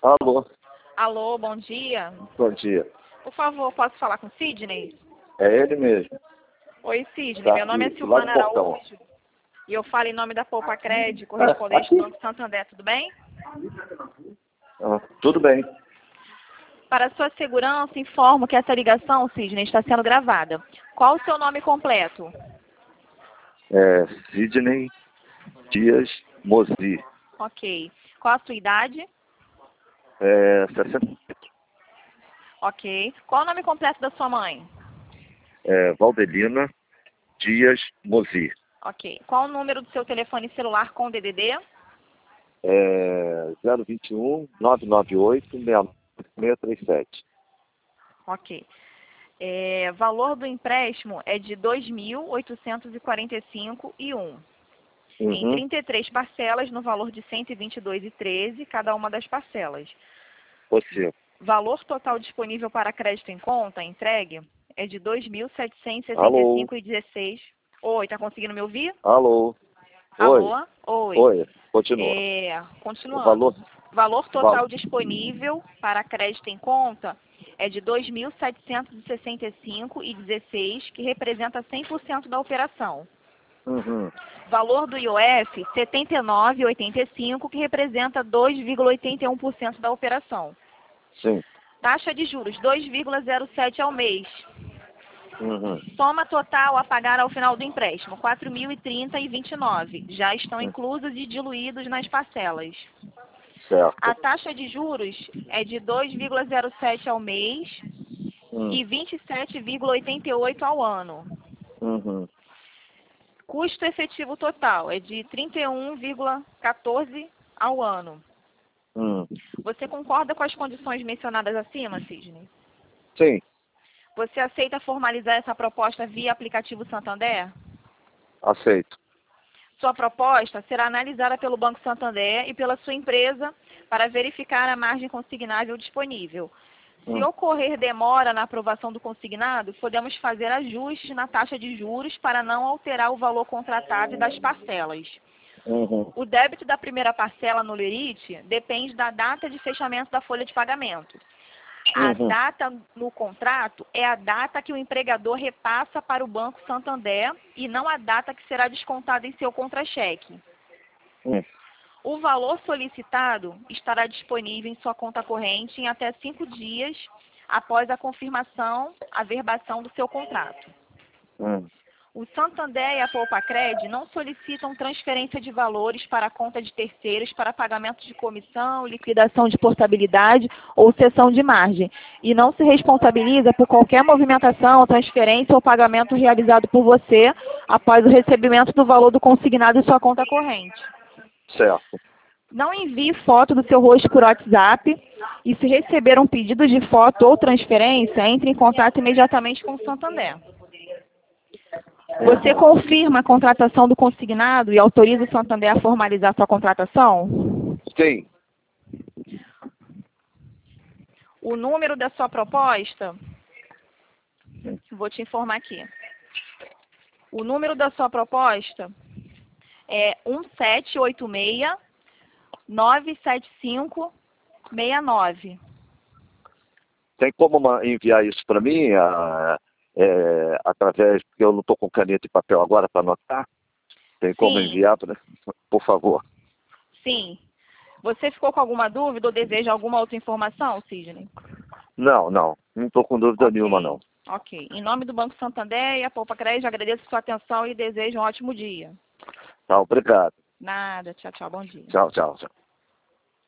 Alô, Alô, bom dia. bom dia. Por favor, posso falar com Sidney? É ele mesmo. Oi, Sidney. Tá Meu nome é aqui, do lado Silvana do portão. Araújo e eu falo em nome da Poupa Cred, correspondente do Aqui? Banco Santander. Tudo bem? Tudo bem. Para sua segurança, informo que essa ligação, Sidney, está sendo gravada. Qual o seu nome completo? Sidney Dias Mozi. Ok. Qual a sua idade? 60. Ok. Qual o nome completo da sua mãe? Valdelina Dias Mozi. Ok. Qual o número do seu telefone celular com DDD? 021 998 637. Ok. Valor do empréstimo é de R$ 2.845,01. Em 33 parcelas, no valor de R$ 122,13, cada uma das parcelas. Você. Valor total disponível para crédito em conta, entregue, é de R$ Alô. 2.765,16. Oi, tá conseguindo me ouvir? Alô. Oi. Alô? Oi. Oi. Continua. O Continuando. Valor total Valor. disponível para crédito em conta é de R$ 2.765,16, que representa 100% da operação. Valor do IOF, R$ 79,85, que representa 2,81% da operação. Sim. Taxa de juros, 2,07 ao mês. Uhum. Soma total a pagar ao final do empréstimo, R$ 4.030,29. Já estão inclusos e diluídos nas parcelas. Certo. A taxa de juros é de 2,07 ao mês e 27,88 ao ano. Uhum. Custo efetivo total é de 31,14 ao ano. Você concorda com as condições mencionadas acima, Sidney? Sim. Você aceita formalizar essa proposta via aplicativo Santander? Aceito. Sua proposta será analisada pelo Banco Santander e pela sua empresa para verificar a margem consignável disponível. Se ocorrer demora na aprovação do consignado, podemos fazer ajustes na taxa de juros para não alterar o valor contratado e das parcelas. O débito da primeira parcela no Lerite depende da data de fechamento da folha de pagamento. A data no contrato é a data que o empregador repassa para o Banco Santander e não a data que será descontada em seu contra-cheque. O valor solicitado estará disponível em sua conta corrente em até 5 dias após a confirmação, averbação do seu contrato. O Santander e a Poupa Cred não solicitam transferência de valores para a conta de terceiros para pagamento de comissão, liquidação de portabilidade ou cessão de margem, e não se responsabiliza por qualquer movimentação, transferência ou pagamento realizado por você após o recebimento do valor do consignado em sua conta corrente. Certo. Não envie foto do seu rosto por WhatsApp e, se receber um pedido de foto ou transferência, entre em contato imediatamente com o Santander. Você confirma a contratação do consignado e autoriza o Santander a formalizar sua contratação? Sim. O número da sua proposta, vou te informar aqui. O número da sua proposta é 1786-97569. Tem como enviar isso para mim através, porque eu não estou com caneta e papel agora para anotar? Tem como enviar, por favor? Sim. Você ficou com alguma dúvida ou deseja alguma outra informação, Sidney? Não estou com dúvida nenhuma, não. Ok. Em nome do Banco Santander e a Poupa Cred, agradeço a sua atenção e desejo um ótimo dia. Tá, obrigado. Nada. Tchau, tchau. Bom dia. Tchau, tchau, tchau.